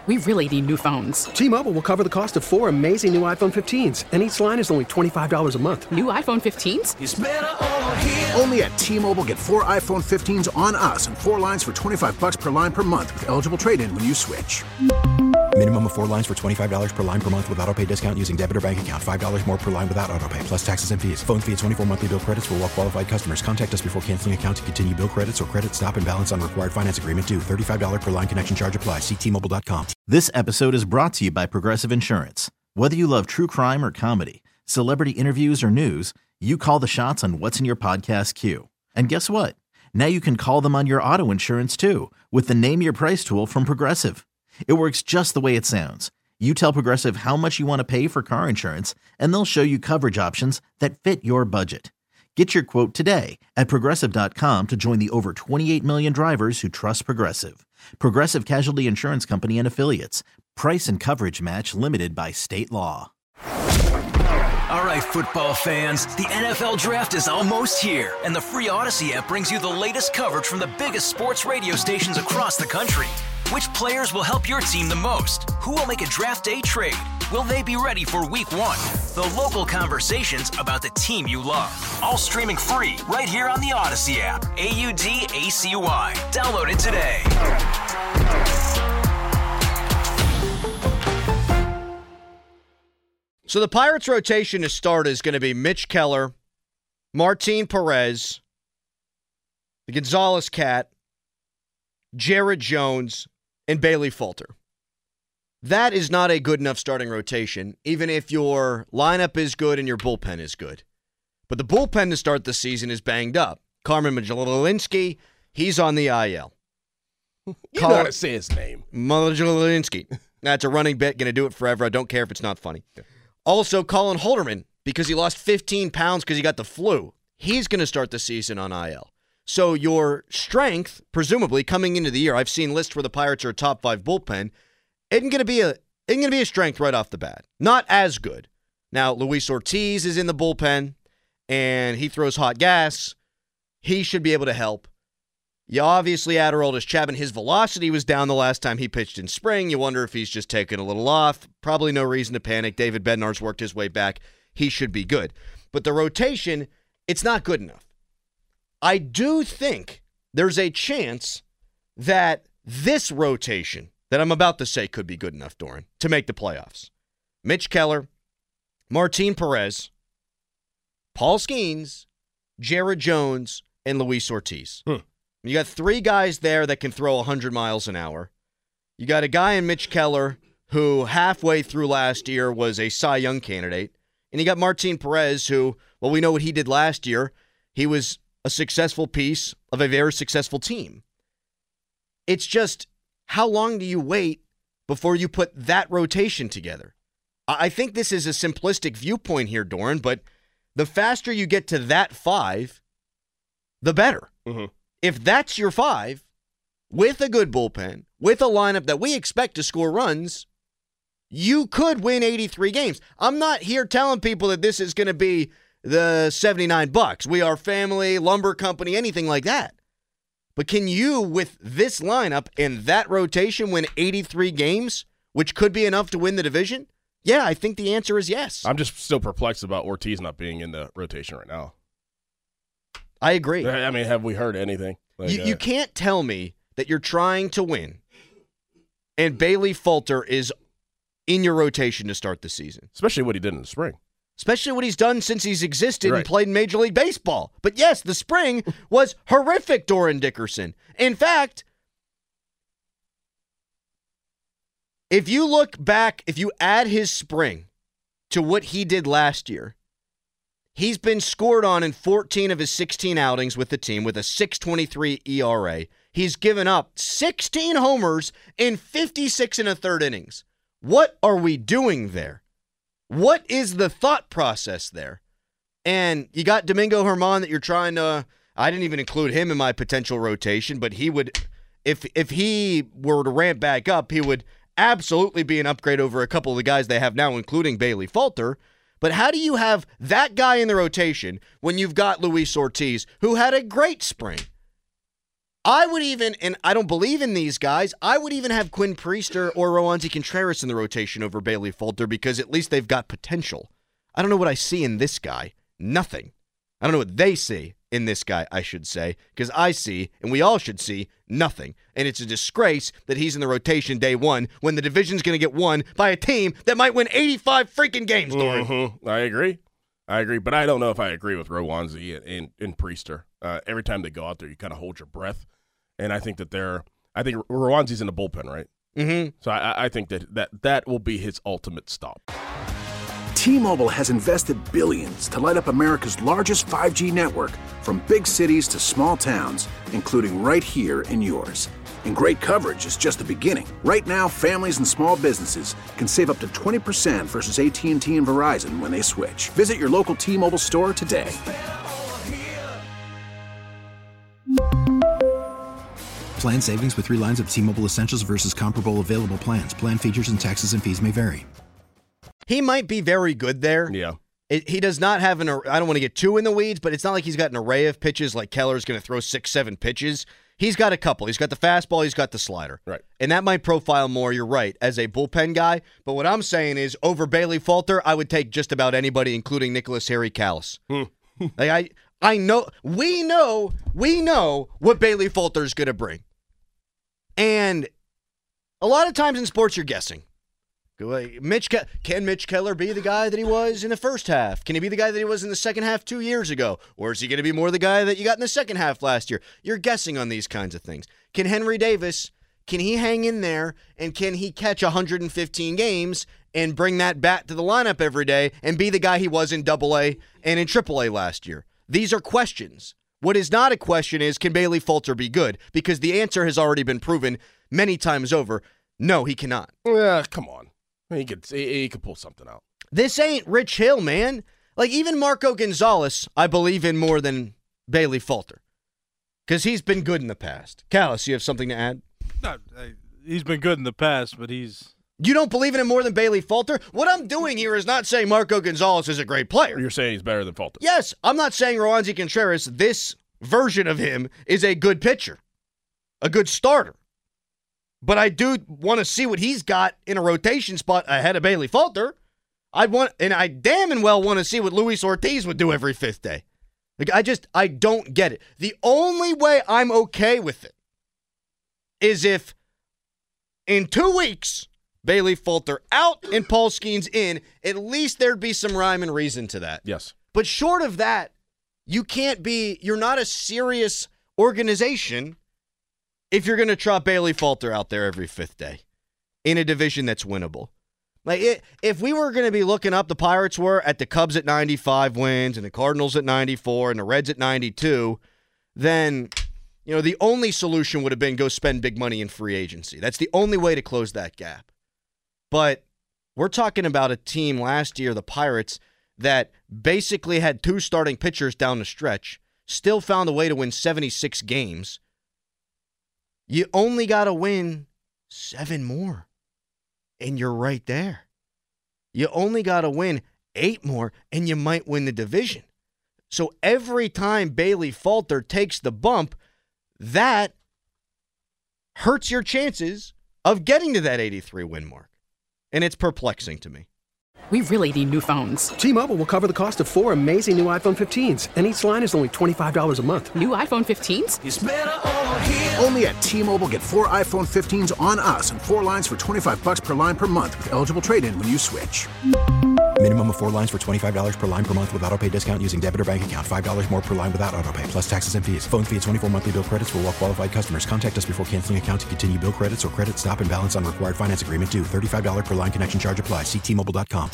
We really need new phones. T-Mobile will cover the cost of 4 amazing new iPhone 15s, and each line is only $25 a month. New iPhone 15s? It's better over here. Only at T-Mobile, get 4 iPhone 15s on us and 4 lines for $25 per line per month with eligible trade-in when you switch. Minimum of 4 lines for $25 per line per month with autopay discount using debit or bank account. $5 more per line without autopay, plus taxes and fees. Phone fee at 24 monthly bill credits for well-qualified customers. Contact us before canceling account to continue bill credits or credit stop and balance on required finance agreement due. $35 per line connection charge applies. See T-Mobile.com. This episode is brought to you by Progressive Insurance. Whether you love true crime or comedy, celebrity interviews or news, you call the shots on what's in your podcast queue. And guess what? Now you can call them on your auto insurance too with the Name Your Price tool from Progressive. It works just the way it sounds. You tell Progressive how much you want to pay for car insurance, and they'll show you coverage options that fit your budget. Get your quote today at Progressive.com to join the over 28 million drivers who trust Progressive. Progressive Casualty Insurance Company and Affiliates. Price and coverage match limited by state law. All right, football fans, the NFL Draft is almost here, and the free Odyssey app brings you the latest coverage from the biggest sports radio stations across the country. Which players will help your team the most? Who will make a draft day trade? Will they be ready for week 1? The local conversations about the team you love. All streaming free right here on the Odyssey app. AUDACY. Download it today. So the Pirates' rotation to start is going to be Mitch Keller, Martin Perez, the Gonzalez Cat, Jared Jones, and Bailey Falter. That is not a good enough starting rotation, even if your lineup is good and your bullpen is good. But the bullpen to start the season is banged up. Carmen Majelinski, he's on the IL. You know how to say his name. Majelinski. That's a running bit. Going to do it forever. I don't care if it's not funny. Also, Colin Holderman, because he lost 15 pounds because he got the flu. He's going to start the season on IL. So your strength, presumably coming into the year, I've seen lists where the Pirates are a top 5 bullpen. Isn't going to be a strength right off the bat. Not as good. Now, Luis Ortiz is in the bullpen, and he throws hot gas. He should be able to help. You obviously add Aroldis Chapman. His velocity was down the last time he pitched in spring. You wonder if he's just taking a little off. Probably no reason to panic. David Bednar's worked his way back. He should be good. But the rotation, it's not good enough. I do think there's a chance that this rotation that I'm about to say could be good enough, Doran, to make the playoffs. Mitch Keller, Martin Perez, Paul Skeens, Jared Jones, and Luis Ortiz. You got 3 guys there that can throw 100 miles an hour. You got a guy in Mitch Keller who halfway through last year was a Cy Young candidate. And you got Martin Perez who, well, we know what he did last year. He was a successful piece of a very successful team. It's just, how long do you wait before you put that rotation together? I think this is a simplistic viewpoint here, Doran, but the faster you get to that 5, the better. Mm-hmm. If that's your 5, with a good bullpen, with a lineup that we expect to score runs, you could win 83 games. I'm not here telling people that this is going to be the $79. We are family, lumber company, anything like that. But can you, with this lineup and that rotation, win 83 games, which could be enough to win the division? Yeah, I think the answer is yes. I'm just still perplexed about Ortiz not being in the rotation right now. I agree. I mean, have we heard anything? You can't tell me that you're trying to win and Bailey Falter is in your rotation to start the season. Especially what he did in the spring. Especially what he's done since he's existed and played in Major League Baseball. But yes, the spring was horrific, Doran Dickerson. In fact, if you look back, if you add his spring to what he did last year, he's been scored on in 14 of his 16 outings with the team with a 6.23 ERA. He's given up 16 homers in 56 1/3 innings. What are we doing there? What is the thought process there? And you got Domingo Germán that you're trying to, I didn't even include him in my potential rotation, but he would, if he were to ramp back up, he would absolutely be an upgrade over a couple of the guys they have now, including Bailey Falter. But how do you have that guy in the rotation when you've got Luis Ortiz, who had a great spring? I would even, and I don't believe in these guys, I would even have Quinn Priester or Roansy Contreras in the rotation over Bailey Falter because at least they've got potential. I don't know what I see in this guy. Nothing. I don't know what they see in this guy, I should say, because I see, and we all should see, nothing. And it's a disgrace that he's in the rotation day one when the division's going to get won by a team that might win 85 freaking games, Dory. Mm-hmm. I agree, but I don't know if I agree with Roansy and Priester. Every time they go out there, you kind of hold your breath. And I think that Rowansy's in the bullpen, right? Mm-hmm. So I think that will be his ultimate stop. T-Mobile has invested billions to light up America's largest 5G network, from big cities to small towns, including right here in yours. And great coverage is just the beginning. Right now, families and small businesses can save up to 20% versus AT&T and Verizon when they switch. Visit your local T-Mobile store today. Plan savings with 3 lines of T-Mobile Essentials versus comparable available plans. Plan features and taxes and fees may vary. He might be very good there. Yeah. He does not have I don't want to get too in the weeds, but it's not like he's got an array of pitches like Keller's going to throw 6-7 pitches. He's got a couple. He's got the fastball. He's got the slider. Right. And that might profile more, you're right, as a bullpen guy. But what I'm saying is over Bailey Falter, I would take just about anybody, including Nicholas Harry Callis. Like I know, we know what Bailey Falter's going to bring. And a lot of times in sports, you're guessing. Can Mitch Keller be the guy that he was in the first half? Can he be the guy that he was in the second half 2 years ago? Or is he going to be more the guy that you got in the second half last year? You're guessing on these kinds of things. Can Henry Davis, can he hang in there, and can he catch 115 games and bring that bat to the lineup every day and be the guy he was in AA and in AAA last year? These are questions. What is not a question is, can Bailey Falter be good? Because the answer has already been proven many times over. No, he cannot. Come on. He could pull something out. This ain't Rich Hill, man. Like, even Marco Gonzalez, I believe in more than Bailey Falter. Because he's been good in the past. Callis, you have something to add? No, he's been good in the past, but he's... You don't believe in him more than Bailey Falter? What I'm doing here is not saying Marco Gonzalez is a great player. You're saying he's better than Falter. Yes, I'm not saying Roansy Contreras, this version of him, is a good pitcher, a good starter. But I do want to see what he's got in a rotation spot ahead of Bailey Falter. I damn and well want to see what Luis Ortiz would do every fifth day. Like, I don't get it. The only way I'm okay with it is if in 2 weeks, Bailey Falter out and Paul Skeens in, at least there'd be some rhyme and reason to that. Yes. But short of that, you're not a serious organization if you're going to trot Bailey Falter out there every fifth day in a division that's winnable. Like, if we were going to be looking up, the Pirates were at the Cubs at 95 wins and the Cardinals at 94 and the Reds at 92, then, the only solution would have been go spend big money in free agency. That's the only way to close that gap. But we're talking about a team last year, the Pirates, that basically had 2 starting pitchers down the stretch, still found a way to win 76 games. You only got to win 7 more, and you're right there. You only got to win 8 more, and you might win the division. So every time Bailey Falter takes the bump, that hurts your chances of getting to that 83 win mark. And it's perplexing to me. We really need new phones. T-Mobile will cover the cost of 4 amazing new iPhone 15s, and each line is only $25 a month. New iPhone 15s? It's better over here. Only at T-Mobile, get 4 iPhone 15s on us and 4 lines for $25 per line per month with eligible trade-in when you switch. Minimum of 4 lines for $25 per line per month with autopay discount using debit or bank account. $5 more per line without autopay, plus taxes and fees. Phone fee at 24 monthly bill credits for well-qualified customers. Contact us before canceling account to continue bill credits or credit stop and balance on required finance agreement due. $35 per line connection charge applies. See T-Mobile.com.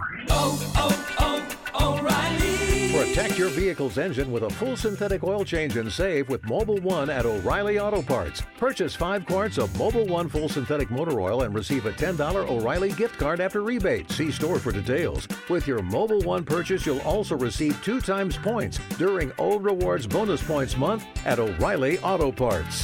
O'Reilly. Protect your vehicle's engine with a full synthetic oil change and save with Mobil 1 at O'Reilly Auto Parts. Purchase 5 quarts of Mobil 1 full synthetic motor oil and receive a $10 O'Reilly gift card after rebate. See store for details. With your Mobil 1 purchase, you'll also receive 2 times points during O Rewards Bonus Points Month at O'Reilly Auto Parts.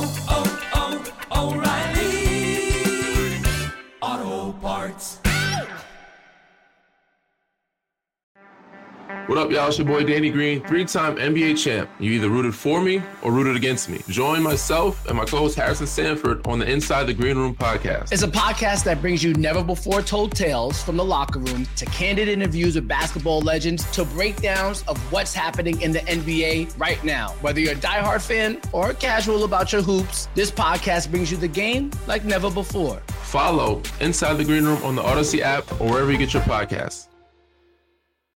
O'Reilly Auto Parts. What up, y'all? It's your boy Danny Green, 3-time NBA champ. You either rooted for me or rooted against me. Join myself and my co-host Harrison Sanford on the Inside the Green Room podcast. It's a podcast that brings you never-before-told tales from the locker room to candid interviews with basketball legends to breakdowns of what's happening in the NBA right now. Whether you're a diehard fan or casual about your hoops, this podcast brings you the game like never before. Follow Inside the Green Room on the Odyssey app or wherever you get your podcasts.